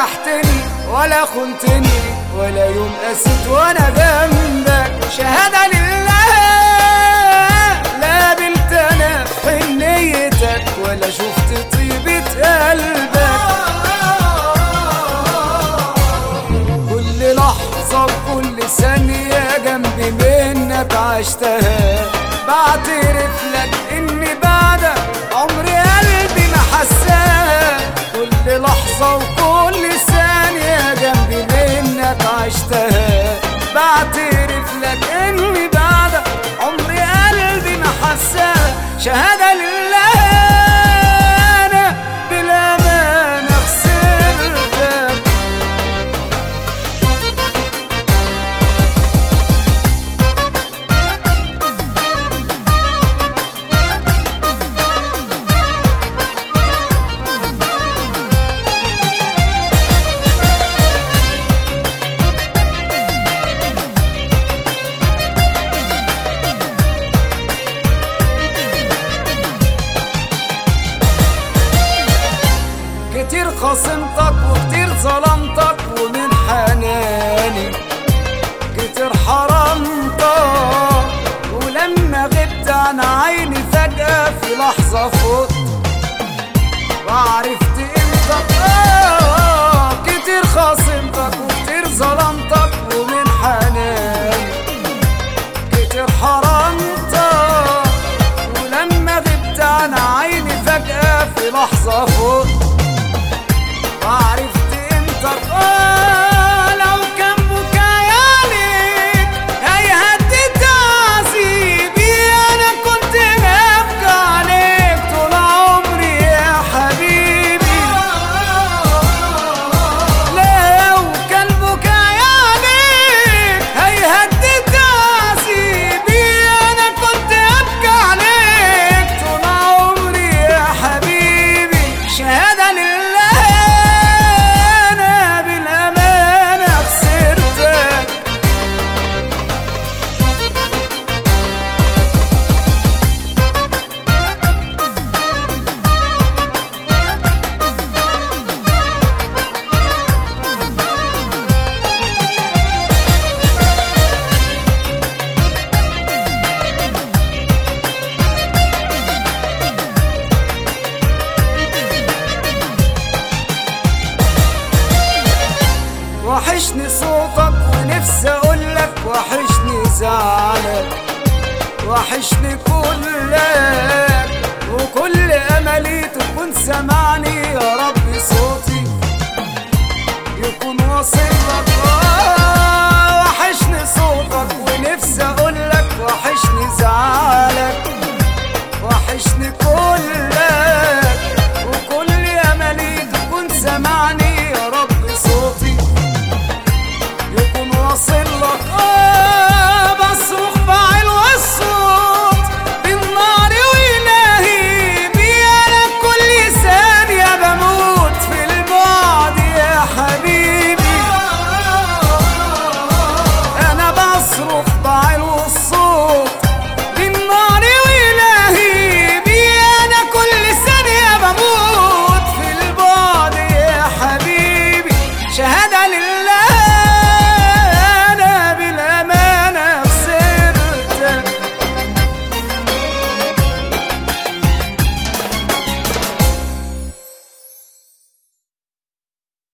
جرحتني ولا خنتني ولا يوم قست وانا جنبك. شهادة لله لا بلت انا حنيتك ولا شفت طيبة قلبك. كل لحظة وكل ثانية جنبي منك عشتها، بعترف لك اني بعدك عمري قلبي ما حساها. كل لحظة وكل ثانية جنبي منك عشتها، بعترف لك اني بعدك عمري قلبي ما حساها. شهادة لله انا بالامانة خسرتك. كتير خصمتك وكتير ظلمتك ومن حناني كتير حرمتك، ولما غبت عن عيني فجأة في لحظة فوت وعرفت قيمتك. كتير خصمتك وكتير ظلمتك ومن حناني كتير حرمتك، ولما غبت عن عيني فجأة في لحظة فوت وعرفت قيمتك. لو كان بكايا عليك هيهدي تعذيبي، انا كنت ببكي عليك طول عمري يا حبيبي. لو كان بكايا عليك هيهدي تعذيبي، انا كنت ببكي عليك طول عمري يا حبيبي. شهادة لله وحشني صوتك ونفسي اقولك وحشني زعلك، وحشني كلك وكل املي تكون سمعني يا رب صوتي يكون واصل لك.